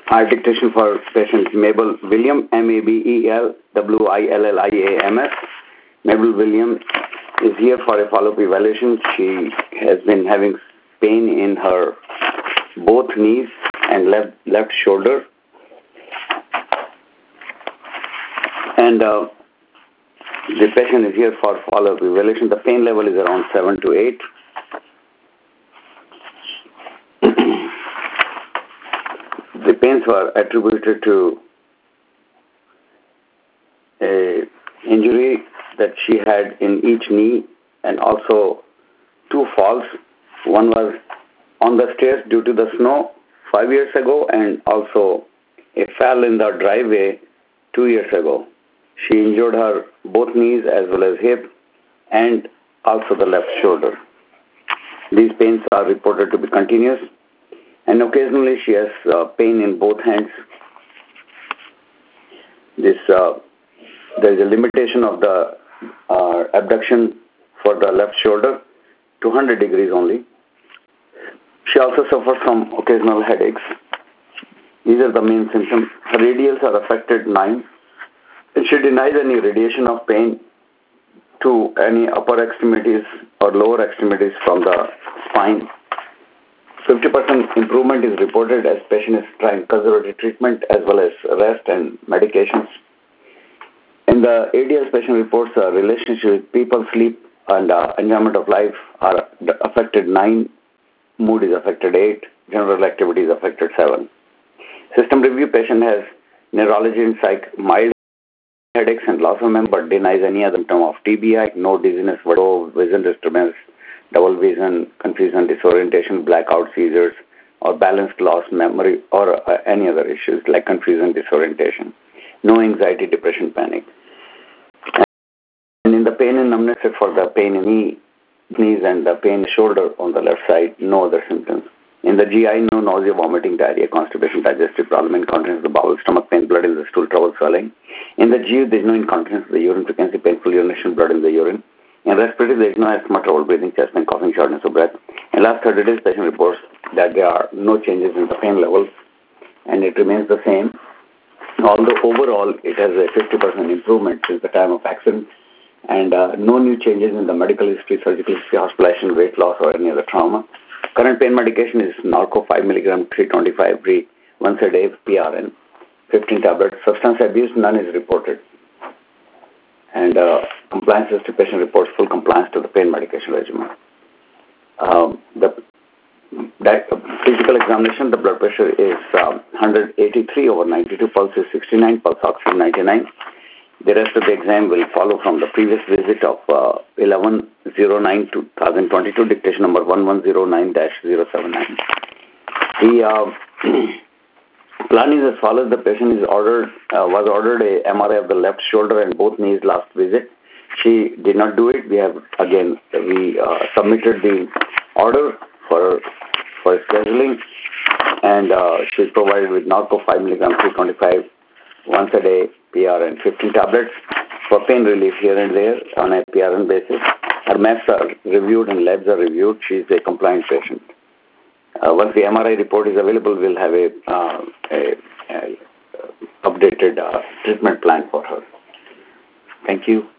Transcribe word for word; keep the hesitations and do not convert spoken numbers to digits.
Our dictation for patient Mabel William, M A B E L W I L L I A M S. Mabel William is here for a follow-up evaluation. She has been having pain in her both knees and left left shoulder, and uh, the patient is here for follow-up evaluation. The pain level is around seven to eight. The pains were attributed to a injury that she had in each knee, and also two falls. One was on the stairs due to the snow five years ago, and also a fall in the driveway two years ago. She injured her both knees as well as hip and also the left shoulder. These pains are reported to be continuous, and occasionally she has uh, pain in both hands. This uh, there is a limitation of the uh, abduction for the left shoulder to one hundred degrees only. She also suffers from occasional headaches. These are the main symptoms. Her radials are affected nine. And she denies any radiation of pain to any upper extremities or lower extremities from the spine. fifty percent improvement is reported as patient is trying conservative treatment as well as rest and medications. In the A D L patient reports, uh, relationship with people, sleep, and uh, enjoyment of life are affected nine, mood is affected eight, general activity is affected seven. System review patient has neurology and psych, mild headaches and loss of memory, but denies any other symptom of T B I, no dizziness, no vision disturbance, double vision, confusion, disorientation, blackout seizures, or balance loss, memory, or uh, any other issues like confusion, disorientation. No anxiety, depression, panic. And in the pain and numbness for the pain in knee, knees and the pain in the shoulder on the left side, no other symptoms. In the G I, no nausea, vomiting, diarrhea, constipation, digestive problem, incontinence of the bowel, stomach pain, blood in the stool, trouble swelling. In the G U, there is no incontinence of the urine, frequency, painful urination, blood in the urine. In respiratory, there is no asthma, trouble breathing, chest pain, coughing, shortness of breath. In last thirty days, patient reports that there are no changes in the pain levels, and it remains the same. Although overall, it has a fifty percent improvement since the time of accident, and uh, no new changes in the medical history, surgical history, hospitalization, weight loss, or any other trauma. Current pain medication is Norco five milligram, three twenty-five every once a day, P R N, fifteen tablets. Substance abuse, none is reported. And uh, compliance history patient reports full compliance to the pain medication regimen. Um, the that physical examination, the blood pressure is um, one hundred eighty-three over ninety-two, pulse is sixty-nine, pulse oxygen ninety-nine. The rest of the exam will follow from the previous visit of uh, eleven oh nine twenty twenty-two, dictation number one one zero nine dash zero seven nine. The uh, plan is as follows. The patient is ordered, uh, was ordered a M R I of the left shoulder and both knees last visit. She did not do it. We have, again, we uh, submitted the order for for scheduling, and uh, she is provided with Norco five milligram, three twenty-five once a day, P R N, fifteen tablets for pain relief here and there on a P R N basis. Her maps are reviewed and labs are reviewed. She is a compliant patient. Uh, once the M R I report is available, we'll have a, uh, a, a updated uh, treatment plan for her. Thank you.